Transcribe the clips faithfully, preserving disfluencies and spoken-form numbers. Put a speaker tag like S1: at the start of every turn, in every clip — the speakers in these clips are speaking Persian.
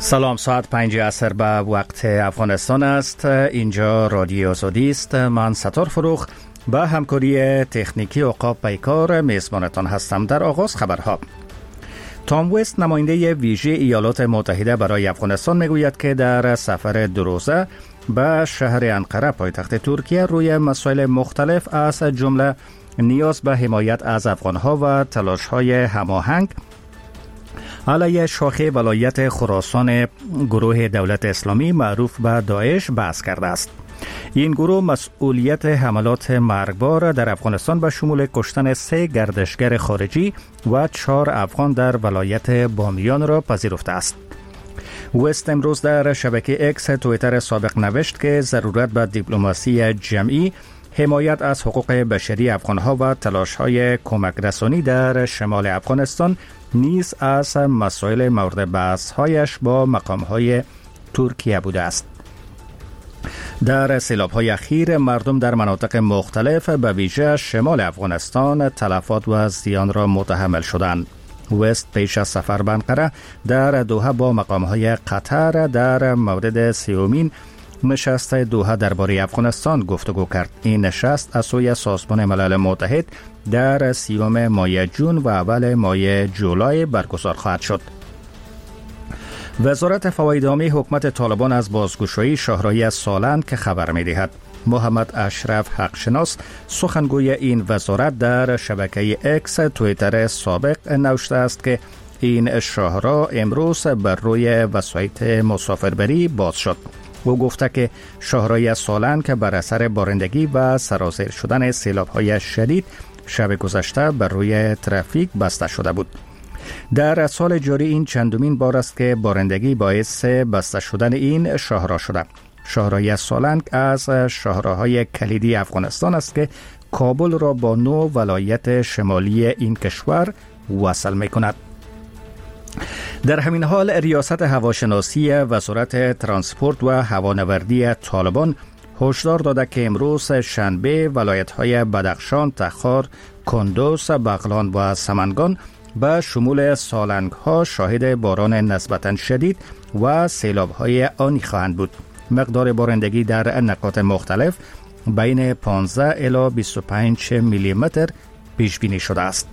S1: سلام، ساعت پنج عصر به وقت افغانستان است. اینجا رادیو آزادی است. من ستار فروخ با همکاری تکنیکی عقاب پیکار میزبانتان هستم. در آغاز خبرها. تام وست، نماینده ویژه ایالات متحده برای افغانستان، میگوید که در سفر دو روزه به شهر انقره پایتخت ترکیه روی مسائل مختلف از جمله نیاز به حمایت از افغانها و تلاش‌های هماهنگ علیه شاخه ولایت خراسان گروه دولت اسلامی معروف به داعش بحث کرده است. این گروه مسئولیت حملات مرگبار در افغانستان به شمول کشتن سه گردشگر خارجی و چهار افغان در ولایت بامیان را پذیرفته است. وست امروز در شبکه اکس توییتر سابق نوشت که ضرورت به دیپلماسی جمعی، حمایت از حقوق بشری افغانها و تلاش‌های کمک رسانی در شمال افغانستان نیز از مسائل مورد بحث‌هایش با مقام‌های ترکیه بوده است. در سیلاب‌های اخیر مردم در مناطق مختلف به ویژه شمال افغانستان تلفات و زیان را متحمل شدند. وست پیش از سفر به انقره در دوحه با مقام‌های قطر در مورد سیومین نشست دوحه درباره افغانستان گفتگو کرد. این نشست از سوی سازمان ملل متحد در سیوم ماه جون و اول ماه جولای برگزار خواهد شد. وزارت فواید عامه حکومت طالبان از بازگشایی شاهراهی سالن که خبر می‌دهد. محمد اشرف حقشناس، سخنگوی این وزارت، در شبکه اکس توییتر سابق نوشته است که این شاهراه امروز بر روی وسایط مسافربری باز شد. او گفته که شاهراه سالن که بر اثر بارندگی و سرازیر شدن سیلاب‌های شدید شب گذشته بر روی ترافیک بسته شده بود. در سال جاری این چندمین بار است که بارندگی باعث بسته شدن این شاهراه شده. شاهراه سالنگ از شاهراه‌های کلیدی افغانستان است که کابل را با نو ولایت شمالی این کشور وصل می‌کند. در همین حال ریاست هواشناسی وزارت ترانسپورت و هوانوردی طالبان هشدار داده که امروز شنبه ولایت‌های بدخشان، تخار، کندوز، بغلان و سمنگان به شمول سالنگ‌ها شاهد باران نسبتاً شدید و سیلاب‌های آنی خواهند بود. مقدار بارندگی در نقاط مختلف بین پانزده الی بیست و پنج میلی متر پیش بینی شده است.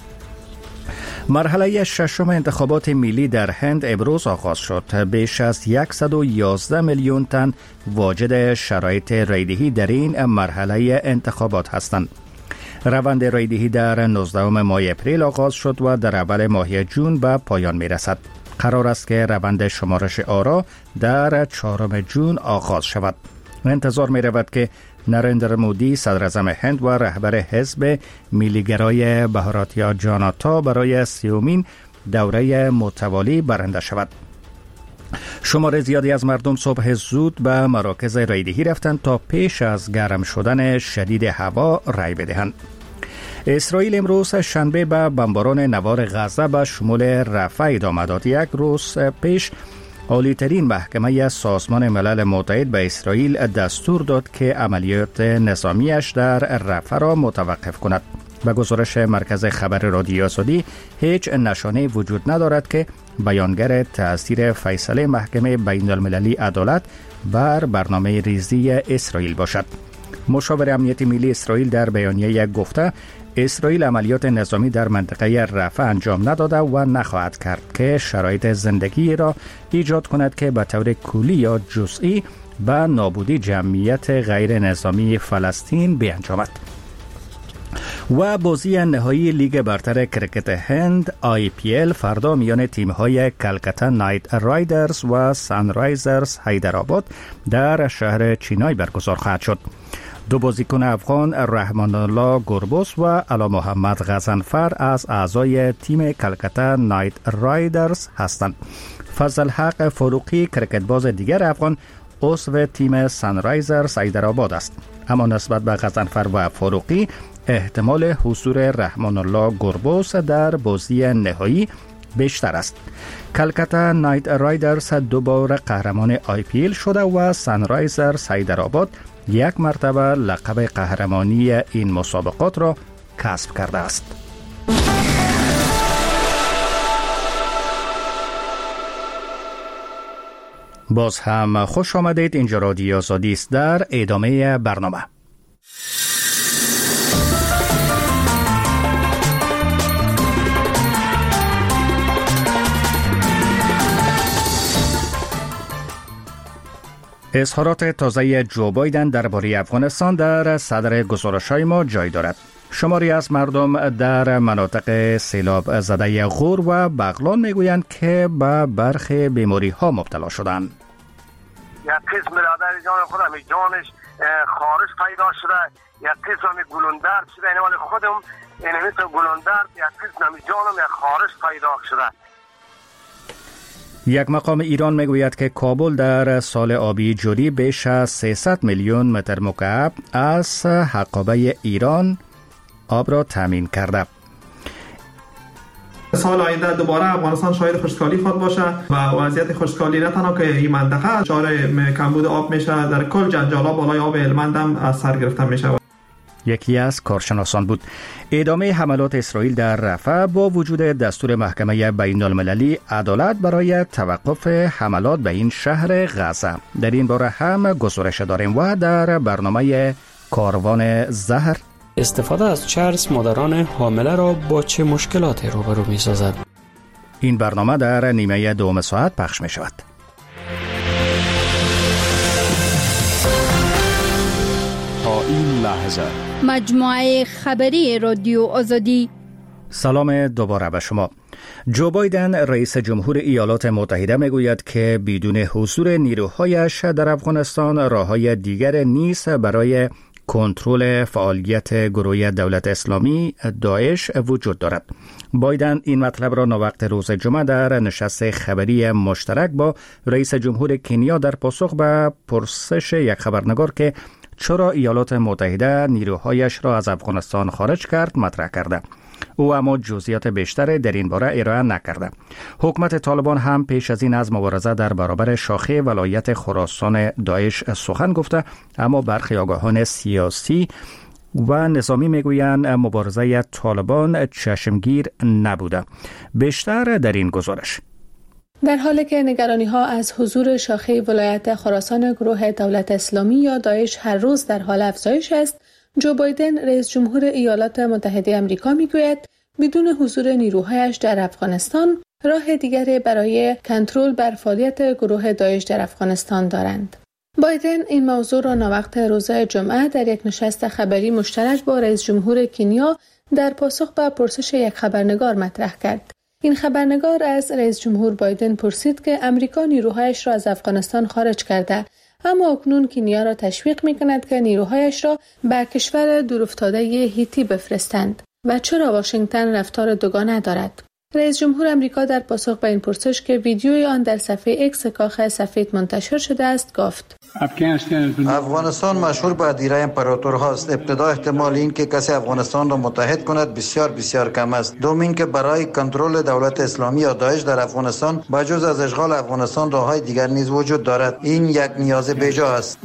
S1: مرحله ششم انتخابات ملی در هند امروز آغاز شد. بیش از صد و یازده میلیون تن واجد شرایط رایدهی در این مرحله انتخابات هستند. روند رایدهی در نوزدهم ماه اپریل آغاز شد و در اول ماه جون به پایان می رسد. قرار است که روند شمارش آرا در چهارم جون آغاز شود. انتظار می رود که نریندر مودی، صدر اعظم هند و رهبر حزب میلیگرای بهاراتیا جاناتا، برای سیومین دوره متوالی برنده شود. شمار زیادی از مردم صبح زود به مراکز رایدهی رفتند تا پیش از گرم شدن شدید هوا رای بدهند. اسرائیل امروز شنبه به بمباران نوار غزه به شمول رفح ادامه داد. یک روز پیش عالی‌ترین محکمه سازمان ملل متحد به اسرائیل دستور داد که عملیات نظامیش در رفح را متوقف کند. به گزارش مرکز خبر رادیو آزادی، هیچ نشانه وجود ندارد که بیانگر تأثیر فیصله محکمه بین المللی عدالت بر برنامه ریزی اسرائیل باشد. مشاور امنیت ملی اسرائیل در بیانیه گفته اسرائیل عملیات نظامی در منطقه رفح انجام نداده و نخواهد کرد که شرایط زندگی را ایجاد کند که به طور کلی یا جزئی به نابودی جمعیت غیر نظامی فلسطین بیانجامد. و بازی نهایی لیگ برتر کرکت هند آی پی ال فردا میان تیم‌های کلکتا نایت رایدرز و سانرایزرز حیدرآباد در شهر چینای برگزار خواهد شد. دو بازیکن افغان، رحمان الله گربوس و علا محمد غضنفر، از اعضای تیم کلکتا نایت رایدرز هستند. فضل حق فاروقی، کرکتباز دیگر افغان، عضو تیم سانرایزرز حیدرآباد است. اما نسبت به غضنفر و فاروقی احتمال حضور رحمان الله گربوس در بازی نهایی بیشتر است. کلکتا نایت رایدرز دو بار قهرمان آی پی ال شده و سانرایزرز حیدرآباد یک مرتبه لقب قهرمانی این مسابقات را کسب کرده است. باز هم خوش آمدید. اینجا رادیو آزادی است. در ادامه برنامه اظهارات تازه جو بایدن درباره افغانستان در صدر گزارش‌های ما جای دارد. شماری از مردم در مناطق سیلاب زده غور و بغلان میگویند که به برخی بیماری ها مبتلا شدند.
S2: یک قسم برادر جان خودم جانش خارش پیدا شده، یک قسم گلوندر شده، این ولی خودم این مثل گلوندر یک قسم جانم یک خارش پیدا شده.
S1: یک مقام ایران میگوید که کابل در سال آبی جاری بیش از سیصد میلیون متر مکعب از حقابه ایران آب را تامین کرده.
S3: سال آینده دوباره افغانستان شاید خشکسالی خود باشه و وضعیت خشکسالی نه تنها که این منطقه دچار کمبود آب میشه، در کل جنجالا بالای آب هلمند هم از سر گرفته میشه.
S1: یکی از کارشناسان بود. ادامه حملات اسرائیل در رفح با وجود دستور محکمه بین المللی عدالت برای توقف حملات به این شهر غزه. در این باره هم گزارش داریم و در برنامه کاروان زهر
S4: استفاده از چرس مادران حامله را با چه مشکلاتی روبرو می سازد؟
S1: این برنامه در نیمه دوم ساعت پخش می شود.
S5: تا این لحظه
S6: مجموعه خبری رادیو آزادی.
S1: سلام دوباره به شما. جو بایدن رئیس جمهور ایالات متحده میگوید که بدون حضور نیروهایش در افغانستان راههای دیگر نیست برای کنترل فعالیت گروه دولت اسلامی داعش وجود دارد. بایدن این مطلب را ناوقت روز جمعه در نشست خبری مشترک با رئیس جمهور کنیا در پاسخ به پرسش یک خبرنگار که چرا ایالات متحده نیروهایش را از افغانستان خارج کرد مطرح کرده. او اما جزئیات بیشتر در این باره ارائه نکرده. حکومت طالبان هم پیش از این از مبارزه در برابر شاخه ولایت خراسان داعش سخن گفته، اما برخی آگاهان سیاسی و نظامی میگویند مبارزه طالبان چشمگیر نبوده. بیشتر در این گزارش.
S7: در حالی که نگرانی‌ها از حضور شاخه ولایت خراسان گروه دولت اسلامی یا داعش هر روز در حال افزایش است، جو بایدن رئیس جمهور ایالات متحده آمریکا میگوید بدون حضور نیروهایش در افغانستان راه دیگری برای کنترل بر فعالیت گروه داعش در افغانستان دارند. بایدن این موضوع را ناوقت روز جمعه در یک نشست خبری مشترک با رئیس جمهور کنیا در پاسخ به پرسش یک خبرنگار مطرح کرد. این خبرنگار از رئیس جمهور بایدن پرسید که امریکا نیروهایش را از افغانستان خارج کرده، اما اکنون کنیا را تشویق می‌کند که نیروهایش را به کشور دورافتاده هیتی بفرستند و چرا واشنگتن رفتار دوگانه دارد. رئیس جمهور آمریکا در پاسخ به این پرسش که ویدیوی آن در صفحه اکس کاخ سفید منتشر شده است گفت:
S8: افغانستان مشهور به دیره امپراتورهاست. ابتدا احتمال این که کسی افغانستان را متحد کند بسیار بسیار کم است. دوم این که برای کنترل دولت اسلامی یا داعش در افغانستان بجز از اشغال افغانستان راههای دیگر نیز وجود دارد. این یک نیاز بیجا است.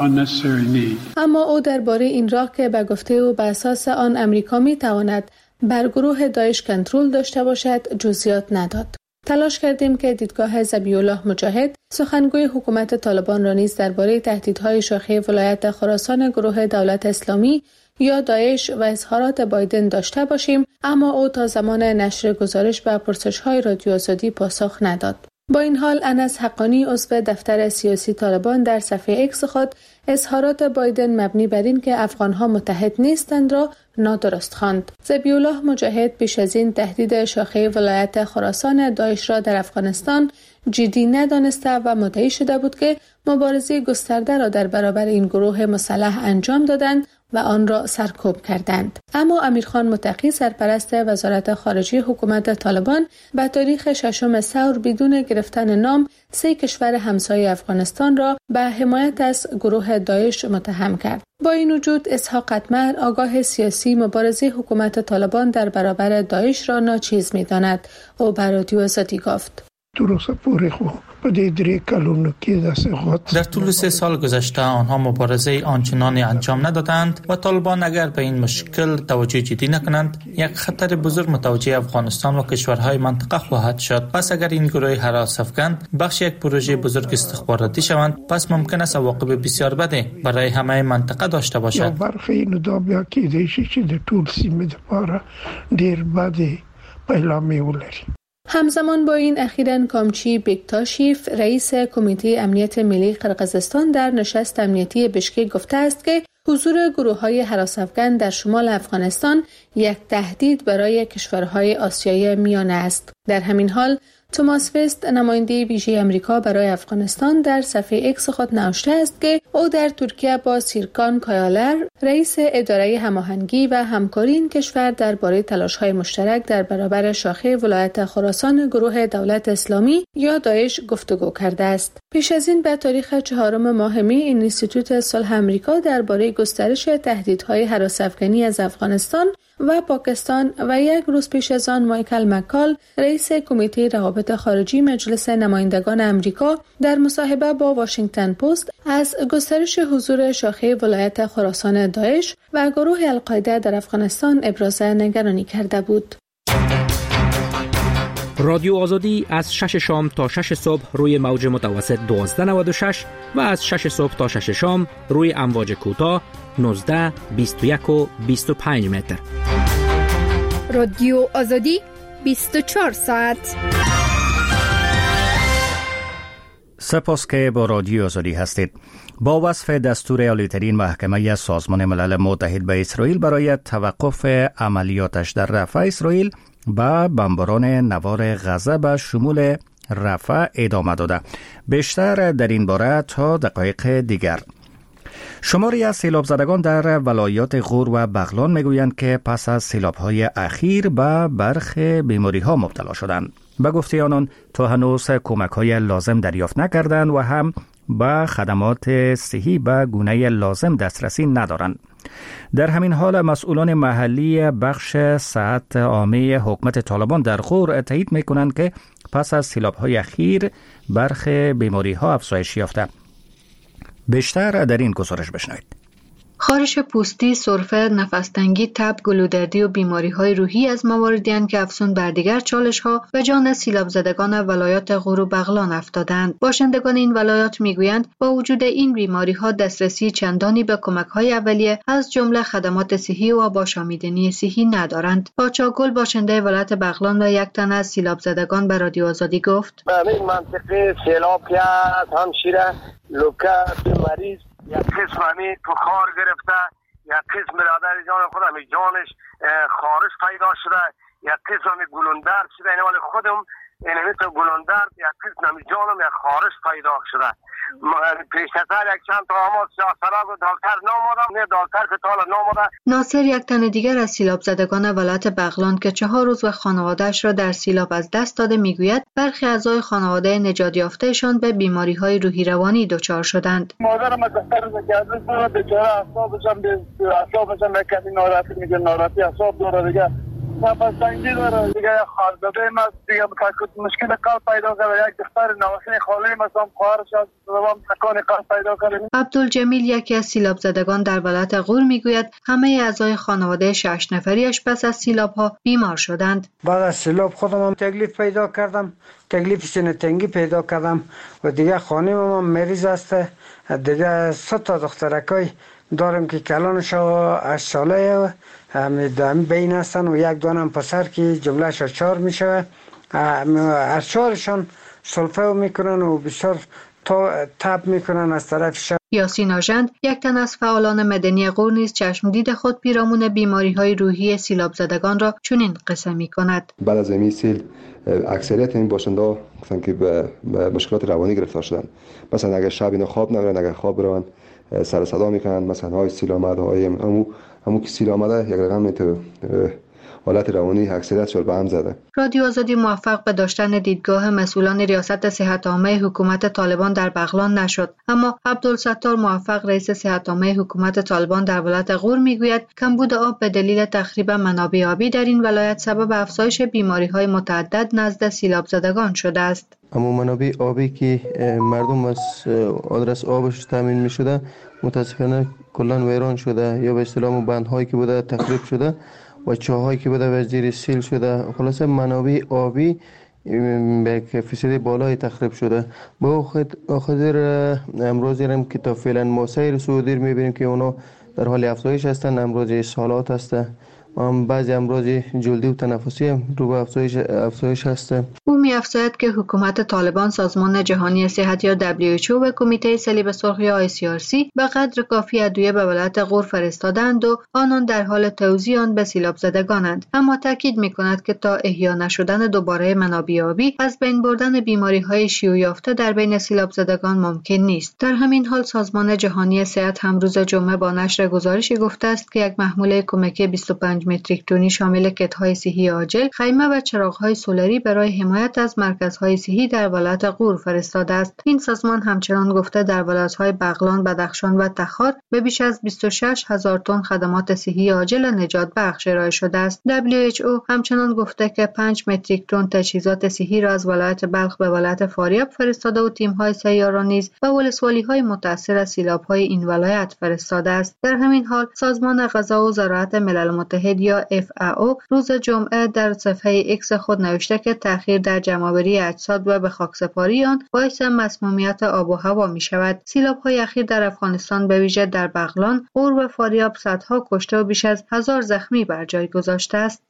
S7: اما او درباره این راه که به گفته او به اساس آن امریکا می تواند بر گروه داعش کنترل داشته باشد جزئیات نداد. تلاش کردیم که دیدگاه ذبیح الله مجاهد سخنگوی حکومت طالبان را نیز درباره تهدیدهای شاخه ولایت خراسان گروه دولت اسلامی یا داعش و اظهارات بایدن داشته باشیم، اما او تا زمان نشر گزارش به پرسش‌های رادیو آزادی پاسخ نداد. با این حال انس حقانی عضو دفتر سیاسی طالبان در صفحه اکس خود اظهارات بایدن مبنی بر این که افغانها متحد نیستند را نادرست خواند. ذبیح الله مجاهد پیش از این تهدید شاخه ولایت خراسان داعش را در افغانستان جدی ندانسته و مدعی شده بود که مبارزه گسترده را در برابر این گروه مسلح انجام دادند و آن را سرکوب کردند. اما امیرخان متقی سرپرست وزارت خارجه حکومت طالبان به تاریخ ششم ثور بدون گرفتن نام سه کشور همسایه افغانستان را به حمایت از گروه داعش متهم کرد. با این وجود اسحاق قطمر آگاه سیاسی مبارزه حکومت طالبان در برابر داعش را ناچیز می‌داند. او به رادیو آزادی گفت:
S9: درست پوری خو پدی دری کلونو کی دست خود.
S10: در طول سه سال گذشته آنها مبارزه آنچنانی انجام ندادند و طالبان اگر به این مشکل توجه جدی نکنند یک خطر بزرگ متوجه افغانستان و کشورهای منطقه خواهد شد. پس اگر این گروه هراس افکن بخش یک پروژه بزرگ استخباراتی شوند پس ممکن است عواقب بسیار بده برای همه منطقه داشته باشد.
S9: یا برخی اینو دا بیا کی دیشی چه در طول سیمه دپاره دیر بده پیلامی ولری.
S7: همزمان با این اخیراً کامچی بیکتاشیف رئیس کمیته امنیت ملی قرقیزستان در نشست امنیتی بشکک گفته است که حضور گروه‌های هراس افکن در شمال افغانستان یک تهدید برای کشورهای آسیای میانه است. در همین حال توماس وست نماینده ویژه امریکا برای افغانستان در صفحه اکس خود نوشته است که او در ترکیه با سیرکان کایالر رئیس اداره هماهنگی و همکاری این کشور درباره تلاش‌های مشترک در برابر شاخه ولایت خراسان گروه دولت اسلامی یا داعش گفتگو کرده است. پیش از این به تاریخ چهارم ماه می اینستیتوت صلح امریکا درباره گسترش تهدیدهای هراس افکنی از افغانستان و پاکستان و یک روز پیش از آن مایکل مکال رئیس کمیته روابط خارجی مجلس نمایندگان امریکا در مصاحبه با واشنگتن پست از گسترش حضور شاخه ولایت خراسان داعش و گروه القاعده در افغانستان ابراز نگرانی کرده بود.
S11: رادیو آزادی از شش شام تا شش صبح روی موج متوسط دوازده نود و شش و از شش صبح تا شش شام روی امواج کوتاه نوزده، بیست و یک و بیست و پنج متر.
S6: رادیو آزادی بیست و چهار ساعت.
S1: سپاس که با رادیو آزادی هستید. با وصف دستور عالی‌ترین محکمه سازمان ملل متحد به اسرائیل برای توقف عملیاتش در رفح، اسرائیل با بمباران نوار غزه به شمول رفح ادامه داده. بیشتر در این باره تا دقایق دیگر. شماری از سیلاب زدگان در ولایات غور و بغلان میگویند که پس از سیلاب‌های اخیر به برخی بیماری‌ها مبتلا شدند. به گفته آنان تا هنوز کمک‌های لازم دریافت نکردند و هم به خدمات صحی به گونه لازم دسترسی ندارند. در همین حال مسئولان محلی بخش صحت عامه حکومت طالبان در غور تایید می‌کنند که پس از سیلاب‌های اخیر برخی بیماری‌ها افزایش یافته. بیشتر در این گزارش بشنوید.
S12: خارش پوستی، سرفه، نفس‌تنگی، تب، گلودردی و بیماری‌های روحی از مواردی اند که افزون بر دیگر چالش‌ها و جان سیلاب زدگان ولایات غور و بغلان افتادند. باشندگان این ولایات می‌گویند با وجود این بیماری‌ها دسترسی چندانی به کمک‌های اولیه از جمله خدمات صحی و آب آشامیدنی صحی ندارند. پاچا گل باشنده ولایت بغلان و یک تن از سیلاب زدگان به رادیو آزادی گفت:
S2: این منطقه سیلاب کرد، همشیره لوکه مریض یک قسم همی بخار گرفته، یک قسم برادر جان خودم جانش خارش پیدا شده، یک قسم همی گلوندر شده. این ولی خودم این همی تو گلوندر یک قسم همی جانم یک خارش پیدا شده. پیشتر یک چند تا آماز سیاسراب و دکتر نامادم، نه دکتر که تالا ناماده.
S12: ناصر یک تن دیگر از سیلاب زدگان ولایت بغلان که چهار روز و خانواده‌اش را در سیلاب از دست داده میگوید برخی اعضای خانواده نجات یافتهشان به بیماری‌های روحی روانی دچار شدند.
S13: مادرم از دختر زکازه داره بیچاره اعصابشم به اعصابشم کمی ناراحتی میگه، ناراحتی اعصاب داره دیگه. نفس تنگی داره دیگه، خالداده ماست دیگه، مشکل قلب پیدا کرده. یک دختر نواسه خاله مثلا خواهرش از دوام تکان قلب پیدا کرده.
S12: عبدالجمیل یکی از سیلاب زدگان در ولایت غور میگوید همه اعضای خانواده شش نفریش پس از سیلاب‌ها بیمار شدند.
S14: بعد از سیلاب خودم هم تکلیف پیدا کردم، تکلیف سینه تنگی پیدا کردم و دیگه خانم هم مریض است. دیگه سه تا دخترکای دارم که کلانش هشت ساله هم بین هستن و یک دانم پسر که جملهش چهار میشه. از چهارشان سلفه میکنن و بسیار تب میکنن از طرف شب.
S12: یاسین آژند یک تن از فعالان مدنی غور نیز چشمدید خود پیرامون بیماری‌های روحی سیلاب زدگان را چنین قصه می‌کند.
S15: بعد از این سیل اکثریت این باشنده مثلا که به مشکلات روانی گرفتار شدن. مثلا اگر شب اینا خواب نمیرن، اگر خواب برن سر صدا میکنن، مثلا های سیل آمده، های همو همو که سیل آمده یک رقم تو حالت روانی اکثریتشون به هم زده.
S12: رادیو آزادی موفق به داشتن دیدگاه مسئولان ریاست صحت عامه حکومت طالبان در بغلان نشد، اما عبدالستار موفق رئیس صحت عامه حکومت طالبان در ولایت غور میگوید کمبود آب به دلیل تخریب منابع آبی در این ولایت سبب افزایش بیماری‌های متعدد نزد سیلاب زدگان شده است.
S16: اما منابع آبی که مردم از آدرس آبش تامین می شده متاسفانه کلان ویران شده، یا به اصطلاح بندهایی که بوده تخریب شده و چاهایی که بوده وزیر سیل شده. خلاصه منابع آبی به فیصد بالای تخریب شده. با خاطر امروز هم که تا فعلا ما سیر سعودی می بینیم که اونا در حال افزایش هستند. امروز سالات هستند، بعضی امراض جلدی و تنفسی هم رو به افزایش افزایش هست.
S12: او می‌افزاید که حکومت طالبان سازمان جهانی صحت یا دبلیو اچ او و کمیته صلیب سرخ یا آی سی آر سی به قدر کافی ادویه به ولایت غور فرستادند و آنان در حال توزیع آن به سیلاب زدگانند، اما تاکید می‌کند که تا احیا نشدن دوباره منابع آبی از بین بردن بیماری‌های شیوع یافته در بین سیلاب زدگان ممکن نیست. در همین حال سازمان جهانی صحت هم روز جمعه با نشر گزارشی گفته است که یک محموله کمکی بیست و پنج متریک تنی شامل کت‌های صحی عاجل، خیمه و چراغ‌های سولری برای حمایت از مرکزهای صحی در ولایت غور فرستاده است. این سازمان همچنان گفته در ولایت‌های بغلان، بدخشان و تخار به بیش از بیست و شش هزار تن خدمات صحی عاجل نجات بخش ارائه شده است. دبلیو اچ او همچنان گفته که پنج متریک تن تجهیزات صحی را از ولایت بلخ به ولایت فاریاب فرستاده و تیم‌های سیاره نیز به ولسوالی‌های متأثر از سیلاب‌های این ولایت فرستاده است. در همین حال سازمان غذا و زراعت ملل متحد یا اف ای او روز جمعه در صفحه ایکس خود نوشته که تأخیر در جمع‌آوری اجساد و به خاکسپاری آن باعث مسمومیت آب و هوا می شود. سیلاب‌های اخیر در افغانستان به ویژه در بغلان، غور و فاریاب صدها کشته و بیش از هزار زخمی بر جای گذاشته است.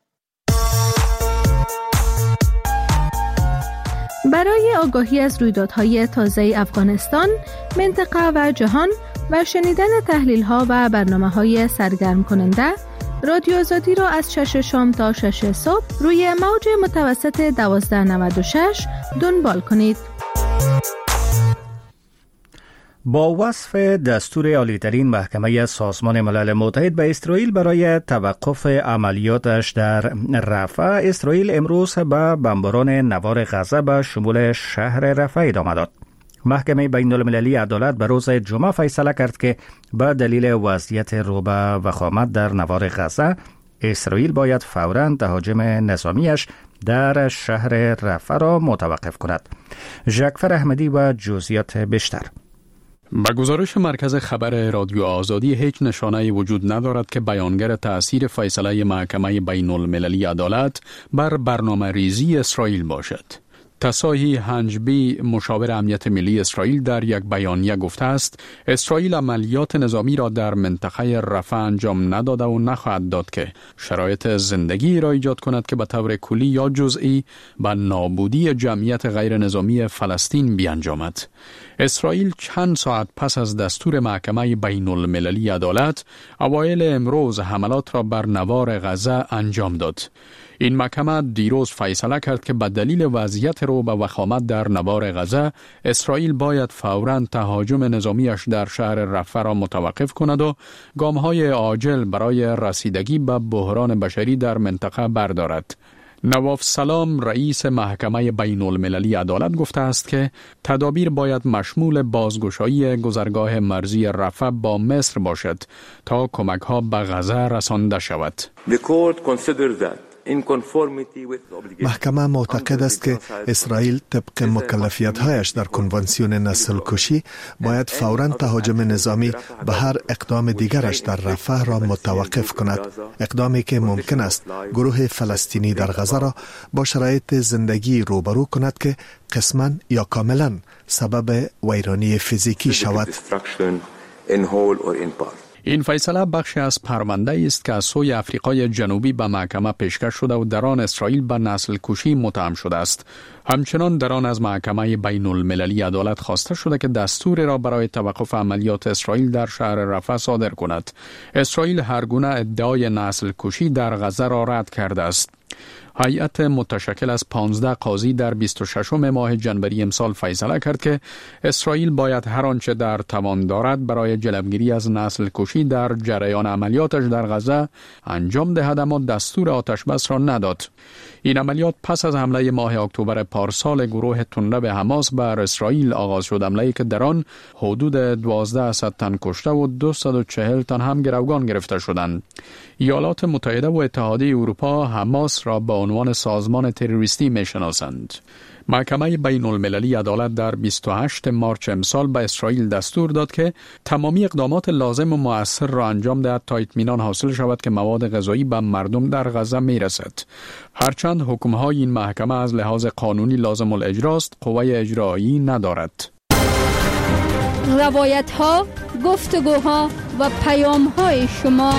S7: برای آگاهی از رویدادهای تازه افغانستان، منطقه و جهان و شنیدن تحلیل‌ها و برنامه‌های سرگرم کننده، رادیو آزادی را از شش شام تا شش صبح روی موج متوسط دوازده نود و شش دنبال کنید.
S1: با وصف دستور عالی‌ترین محکمه سازمان ملل متحد به اسرائیل برای توقف عملیاتش در رفح، اسرائیل امروز به بمباران نوار غزه به شمول شهر رفح ادامه داد. محکمه بین المللی عدالت به روز جمعه فیصله کرد که به دلیل وضعیت رو به وخامت در نوار غزه، اسرائیل باید فوراً تهاجم نظامیش در شهر رفح را متوقف کند. ژکفر احمدی و جزئیات بیشتر.
S5: به گزارش مرکز خبر رادیو آزادی، هیچ نشانه‌ای وجود ندارد که بیانگر تأثیر فیصله محکمه بین المللی عدالت بر برنامه ریزی اسرائیل باشد. تساهی هنجبی، مشاور امنیت ملی اسرائیل، در یک بیانیه گفته است اسرائیل عملیات نظامی را در منطقه رفح انجام نداده و نخواهد داد که شرایط زندگی را ایجاد کند که به طور کلی یا جزئی به نابودی جمعیت غیر نظامی فلسطین بیانجامد. اسرائیل چند ساعت پس از دستور محکمه بین المللی عدالت اوایل امروز حملات را بر نوار غزه انجام داد. این محکمه دیروز فیصله کرد که به دلیل وضعیت رو به وخامت در نوار غزه، اسرائیل باید فوراً تهاجم نظامیش در شهر رفح را متوقف کند و گام‌های عاجل برای رسیدگی به بحران بشری در منطقه بردارد. نواف سلام، رئیس محکمه بین المللی عدالت، گفته است که تدابیر باید مشمول بازگشایی گذرگاه مرزی رفح با مصر باشد تا کمک‌ها به غزه رسانده شود.
S17: محکمه معتقد است که اسرائیل طبق مکلفیت‌هایش در کنوانسیون نسل کشی باید فوراً تهاجم نظامی به هر اقدام دیگرش در رفح را متوقف کند، اقدامی که ممکن است گروه فلسطینی در غزه را با شرایط زندگی روبرو کند که قسماً یا کاملاً سبب ویرانی فیزیکی شود.
S5: این فیصله بخشی از پرونده است که از سوی آفریقای جنوبی به محکمه پیشکش شده و در آن اسرائیل به نسل کشی متهم شده است. همچنان در آن از محکمه بین المللی عدالت خواسته شده که دستور را برای توقف عملیات اسرائیل در شهر رفح صادر کند. اسرائیل هر گونه ادعای نسل کشی در غزه را رد کرده است. هیئت متشکل از پانزده قاضی در بیست و ششم ماه جنوری امسال فیصله کرد که اسرائیل باید هر آنچه در توان دارد برای جلوگیری از نسل کشی در جریان عملیاتش در غزه انجام دهد، اما دستور آتش بس را نداد. این عملیات پس از حمله ماه اکتبر پارسال گروه تندرو حماس بر اسرائیل آغاز شد، حمله‌ای که در آن حدود دوازده تن کشته و دویست و چهل تن هم گروگان گرفته شدند. ایالات متحده و اتحادیه اروپا حماس را به عنوان سازمان تروریستی می‌شناسند. محکمه بین المللی عدالت در بیست و هشتم مارس امسال به اسرائیل دستور داد که تمامی اقدامات لازم و مؤثر را انجام دهد تا اطمینان حاصل شود که مواد غذایی به مردم در غزه میرسد. هرچند حکم‌های این محکمه از لحاظ قانونی لازم الاجراست، قوه اجرایی ندارد.
S6: روایت‌ها، گفتگوها و پیام‌های شما.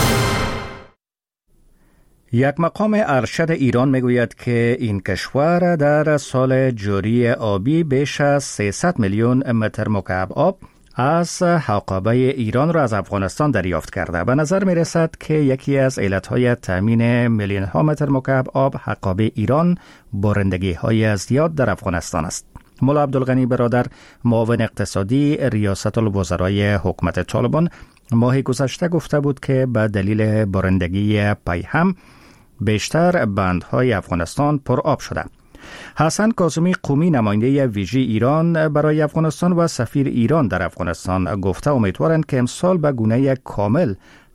S1: یک مقام ارشد ایران میگوید که این کشور در سال جاری آبی بیش از سیصد میلیون متر مکعب آب از حقابه ایران را از افغانستان دریافت کرده. به نظر می رسد که یکی از علتهای تامین میلیون ها متر مکعب آب حقابه ایران بارندگی های زیاد در افغانستان است. مولا عبدالغنی برادر، معاون اقتصادی ریاست الوزرای حکومت طالبان، ماه گذشته گفته بود که به دلیل بارندگی پیهم بیشتر بندهای افغانستان پر آب شده. حسن کاظمی قومی، نماینده ویژه ایران برای افغانستان و سفیر ایران در افغانستان، گفته امیدوارند که امسال به گونه کامل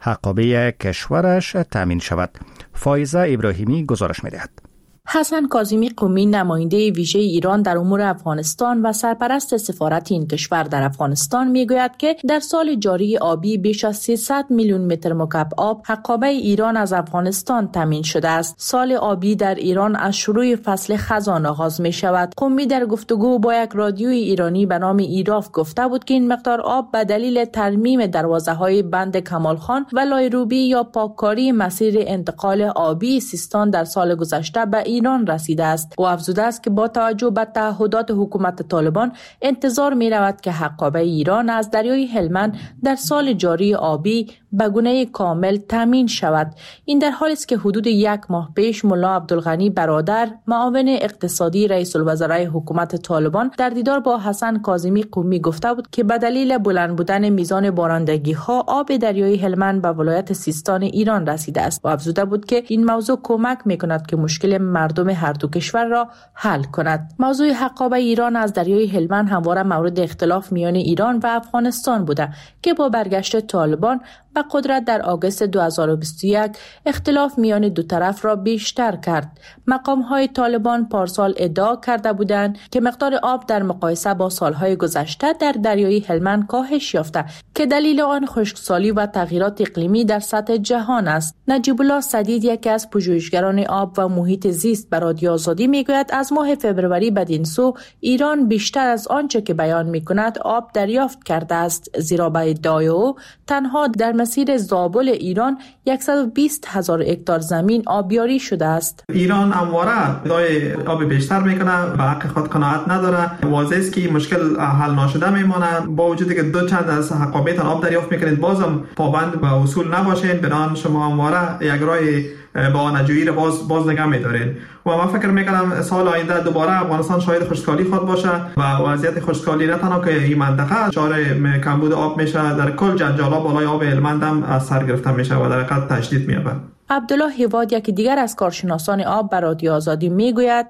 S1: حقابه کشورش تامین شود. فایزه ابراهیمی گزارش می‌دهد.
S18: حسن کاظمی قومی، نماینده ویژه ایران در امور افغانستان و سرپرست سفارت این کشور در افغانستان، میگوید که در سال جاری آبی بیش از سیصد میلیون متر مکعب آب حقابه ایران از افغانستان تامین شده است. سال آبی در ایران از شروع فصل خزان آغاز می شود. قومی در گفتگو با یک رادیوی ایرانی به نام ایراف گفته بود که این مقدار آب به دلیل ترمیم دروازه‌های بند کمال خان و لایروبی یا پاککاری مسیر انتقال آبی سیستان در سال گذشته به ایران رسیده است. و افزوده است که با توجه به تعهدات حکومت طالبان انتظار می رود که حقابه ایران از دریای هلمند در سال جاری آبی به گونه کامل تامین شود. این در حالی است که حدود یک ماه پیش مولا عبدالغنی برادر، معاون اقتصادی رئیس الوزرای حکومت طالبان، در دیدار با حسن کاظمی قومی گفته بود که به دلیل بلند بودن میزان بارندگی ها آب دریای هلمند به ولایت سیستان ایران رسیده است. و افزوده بود که این موضوع کمک می کند که مشکل مردم هر دو کشور را حل کند. موضوع حقابه ایران از دریای هلمند همواره مورد اختلاف میان ایران و افغانستان بوده که با برگشت طالبان به قدرت در آگوست دو هزار و بیست و یک اختلاف میان دو طرف را بیشتر کرد. مقام‌های طالبان پارسال ادعا کرده بودند که مقدار آب در مقایسه با سالهای گذشته در دریای هلمند کاهش یافته که دلیل آن خشکسالی و تغییرات اقلیمی در سطح جهان است. نجیب الله سدید، یکی از پژوهشگران آب و محیط زیست، به رادیو آزادی میگوید از ماه فوریه بدین سو ایران بیشتر از آنچه که بیان میکند آب دریافت کرده است، زیرا به ادعای او تنها در مسیر زابل ایران صد و بیست هزار هکتار زمین آبیاری شده است.
S3: ایران همواره ادعای آب بیشتر میکنه، به حق خود قناعت نداره. واضح است که این مشکل حل نشده میمانه. با وجودی که دو چند از حقابه تان آب دریافت میکنید، بازم پابند به اصول نباشین، بنان شما همواره یک راه با نجویی را باز باز نگه می‌دارین. و من فکر می‌کنم سال آینده دوباره افغانستان شاهد خشکسالی خود باشه و وضعیت خشکسالی نه تنها که این منطقه دچار کمبود آب میشه، در کل جنجالا بالای آب هلمند هم از سر گرفته میشه و در حقیقت تشدید می‌یابه.
S18: عبدالله هیواد، یکی دیگر از کارشناسان آب، به رادیو آزادی میگوید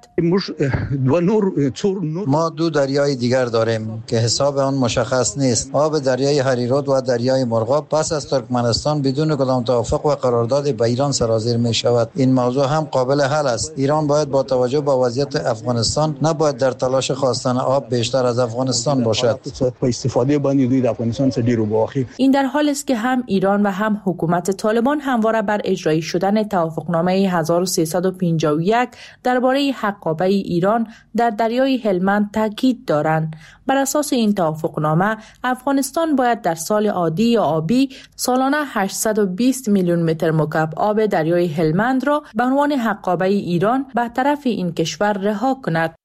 S8: ما دو دریای دیگر داریم که حساب آن مشخص نیست. آب دریای هریرود و دریای مرغاب پس از ترکمنستان بدون کدام توافق و قرارداد به ایران سرازیر می شود. این موضوع هم قابل حل است. ایران باید با توجه به وضعیت افغانستان نباید در تلاش خواستن آب بیشتر از افغانستان باشد.
S18: استفاده باندې دوی د افغانستان څخه ډیر وباخي. این در حالی است که هم ایران و هم حکومت طالبان همواره بر اجرای شدن توافقنامه هزار و سیصد و پنجاه و یک درباره حقابه ایران در دریای هلمند تاکید دارند. بر اساس این توافقنامه افغانستان باید در سال عادی یا آبی سالانه هشتصد و بیست میلیون متر مکعب آب دریای هلمند را به عنوان حقابه ایران به طرف این کشور رها کند.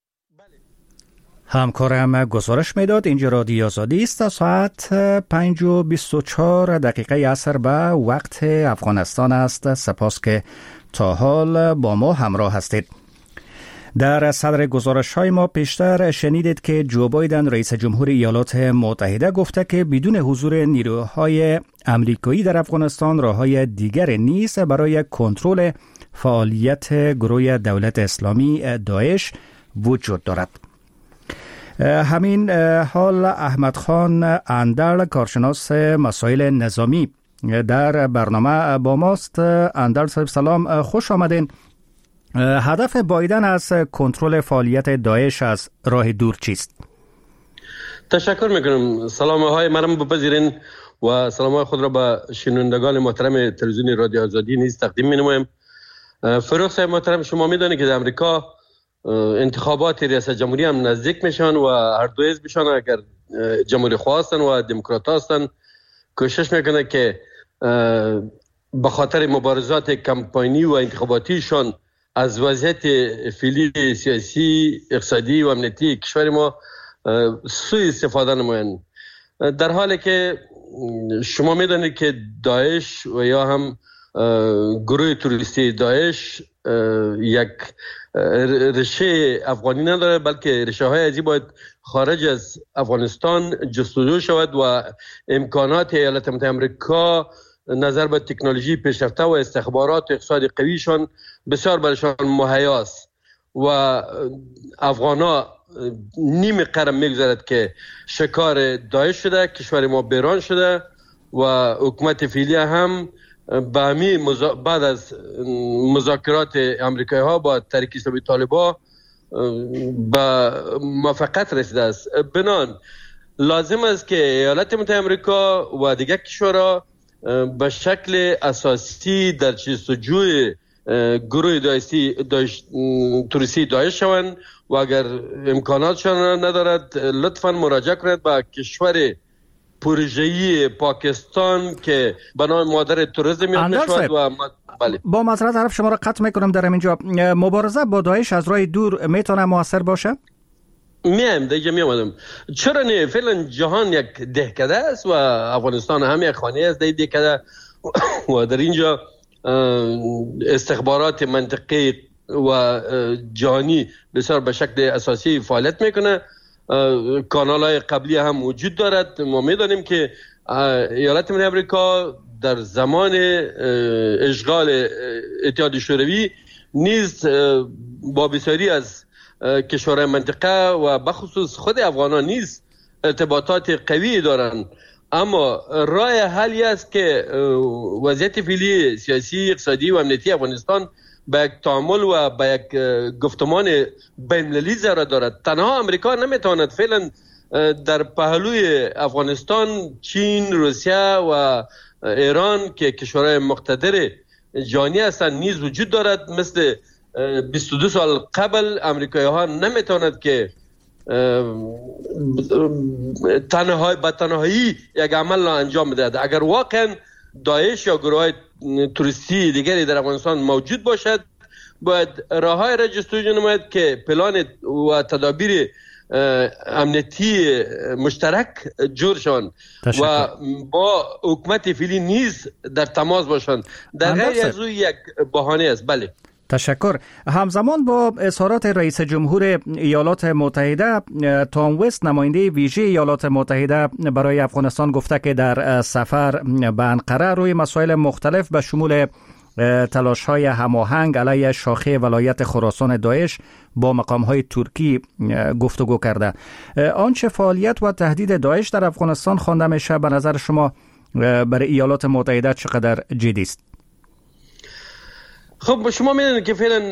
S1: همکارم گزارش میداد. اینجا رادیو آزادی است. ساعت پنج و بیست و چهار دقیقه عصر به وقت افغانستان است. سپاس که تا حال با ما همراه هستید. در صدر گزارش های ما پیشتر شنیدید که جو بایدن رئیس جمهور ایالات متحده گفته که بدون حضور نیروهای امریکایی در افغانستان راههای دیگر نیست برای کنترل فعالیت گروه دولت اسلامی داعش وجود دارد. همین حال احمد خان اندرل کارشناس مسائل نظامی در برنامه با ماست. اندرل صاحب سلام، خوش آمدین. هدف بایدن از کنترل فعالیت داعش از راه دور چیست؟
S19: تشکر میکنم. سلام های منم بپذیرین و سلام های خود را به شنوندگان محترم تلویزیون رادیو آزادی نیز تقدیم مینمایم. فروغ صاحب محترم، شما میدونید که در امریکا انتخابات ریاست جمهوری هم نزدیک میشن و هر دو حزبشان اگر جمهوری خواه هستن و دموکرات هستن کوشش میکنه که به خاطر مبارزات کمپاینی و انتخاباتیشان از وضعیت فعلی سیاسی، اقتصادی و امنیتی کشور ما سوء استفاده نمایند. در حالی که شما میدونید که داعش و یا هم گروه تروریستی داعش یک ریشه افغانی نداره، بلکه ریشه های ازی باید خارج از افغانستان جستجو شود و امکانات ایالات متحده آمریکا نظر به تکنولوژی پیشرفته و استخبارات و اقتصاد قویشان بسیار برشان مهیاست و افغانا نیم قرن میگذارد که شکار داعش شده، کشور ما بیران شده و حکومت فعلی هم به همین مزا... بعد از مذاکرات امریکایی ها با تحریک اسلامی طالبان به موافقت رسیده است. بنان لازم است که ایالات متحده آمریکا و دیگر کشورها به شکل اساسی در جستجوی گروه داعشی داعش تروریستی داعش شوند و اگر امکاناتشان ندارد لطفاً مراجعه کنند به کشور پروژه‌ای پاکستان که به نام مادر توریسم یاد میشود و بله.
S1: با معذرت طرف شما را قطع میکنم در اینجا. مبارزه با داعش از راه دور میتونه موثر باشه؟
S19: میام دیگه میامدم. چرا نه؟ فعلا جهان یک دهکده است و افغانستان هم یک خانه است در دهکده و در اینجا استخبارات منطقی و جهانی بسیار به شکل اساسی فعالیت میکنه. کانال های قبلی هم وجود دارد. ما میدانیم که ایالات متحده آمریکا در زمان اشغال اتحاد شوروی نیز با بسیاری از کشورهای منطقه و بخصوص خود افغانان نیز ارتباطات قوی دارند، اما راه حلی است که وضعیت فعلی سیاسی، اقتصادی و امنیتی افغانستان به یک تعامل و به یک گفتمان بین‌المللی ضرر دارد. تنها امریکا نمیتواند فعلا در پهلوی افغانستان چین، روسیه و ایران که کشورهای مقتدر جهانی هستند نیز وجود دارد. مثل بیست و دو سال قبل امریکایی ها نمیتواند که تنهایی به تنهایی یک عمل را انجام بدهد. اگر واقعا داعش یا گروه های توریستی دیگری در افغانستان موجود باشد باید راههای را جستجو نماید که پلان و تدابیر امنیتی مشترک جور شوند و با حکومت فعلی نیز در تماس باشند. در غیر از او یک بهانه است. بله.
S1: تشکر. همزمان با اظهارات رئیس جمهور ایالات متحده، تام وست نماینده ویژه ایالات متحده برای افغانستان گفته که در سفر به انقره روی مسائل مختلف به شمول تلاش‌های هماهنگ علیه شاخه ولایت خراسان داعش با مقام‌های ترکی گفتگو کرده. آنچه فعالیت و تهدید داعش در افغانستان خوانده میشه به نظر شما برای ایالات متحده چقدر جدی است؟
S19: خب شما میدونید که فعلا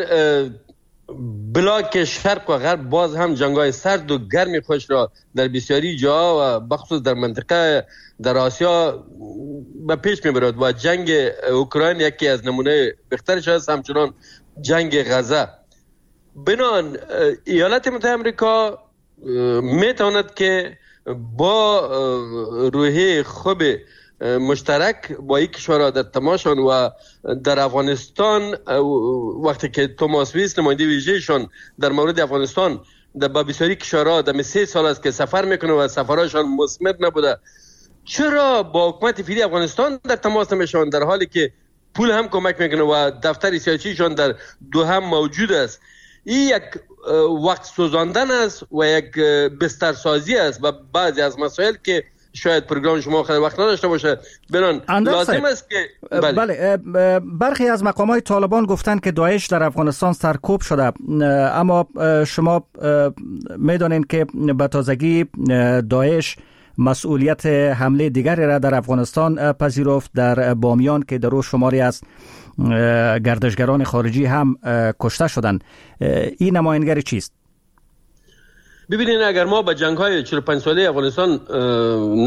S19: بلاک شرق و غرب باز هم جنگ‌های سرد و گرمی خوش را در بسیاری جاها و بخصوص در منطقه در آسیا به پیش میبرد و جنگ اوکراین یکی از نمونه بهترش است، همچنان جنگ غزه. بنان ایالات متحده آمریکا میتواند که با روحیه خوب مشترک با یک کشورها در تماشان و در افغانستان وقتی که توماس ویس نماینده ویژه‌شان در مورد افغانستان در بسیاری کشورها در سه سال است که سفر میکنه و سفرهاشان مثمر نبوده، چرا با حکومت فعلی افغانستان در تماس نمیشون در حالی که پول هم کمک میکنه و دفتر سیاسیشان در دو هم موجود است. این یک وقت سوزاندن است و یک بسترسازی است و بعضی از مسائل که شاید پروگرام شما خیلی وقت نداشته باشه بنان لازم است که
S1: بله, بله برخی از مقامات طالبان گفتند که داعش در افغانستان سرکوب شده، اما شما میدانید که به تازگی داعش مسئولیت حمله دیگری را در افغانستان پذیرفت در بامیان که در روز شماری از گردشگران خارجی هم کشته شدند. این نمایانگری چیست؟
S19: ببینید اگر ما به جنگ های چهل و پنج ساله افغانستان